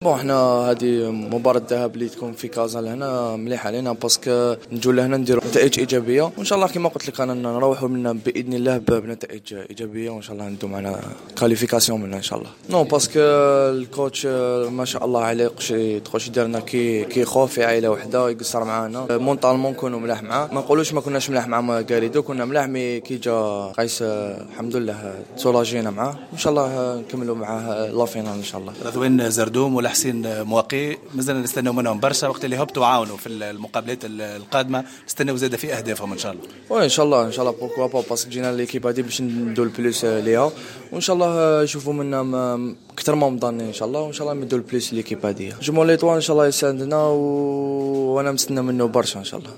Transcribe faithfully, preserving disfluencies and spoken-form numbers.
بون حنا هذه مباراة الذهاب اللي تكون في كازا لهنا مليحة علينا باسكو نجوا لهنا نديروا نتائج ايجابية، وان شاء الله كما قلت لك انا نروحوا منا باذن الله بنتائج ايجابية، وان شاء الله ندو معنا كاليفيكاسيون منا ان شاء الله. نو باسكو الكوتش ما شاء الله عليه قشي تخش دارنا كي كي خوف في عائلة وحده يقصر معانا مونطالمون نكونوا ملاح معاه، ما نقولوش ما كناش ملاح مع قاريدو، كنا ملاح مي كي جا قيس الحمد لله تسولاجينا معاه، ان شاء الله نكملوا معاه لا فينال ان شاء الله. رضوان زردوم ولا حسين مواقي مازلنا نستناو منهم برشا، وقت اللي هبطوا عاونوا في المقابلات القادمه نستناو زاده في اهدافهم ان شاء الله. وان شاء الله ان شاء الله بوركوا با باسكو جينا ليكيب هذه باش ندو البلوس ليها، وان شاء الله يشوفوا منا اكثر ما مضانين ان شاء الله، وان شاء الله ندو البلوس ليكيب هذه. جمهور ليطوان ان شاء الله يساندنا وانا مستنى منه برشا ان شاء الله.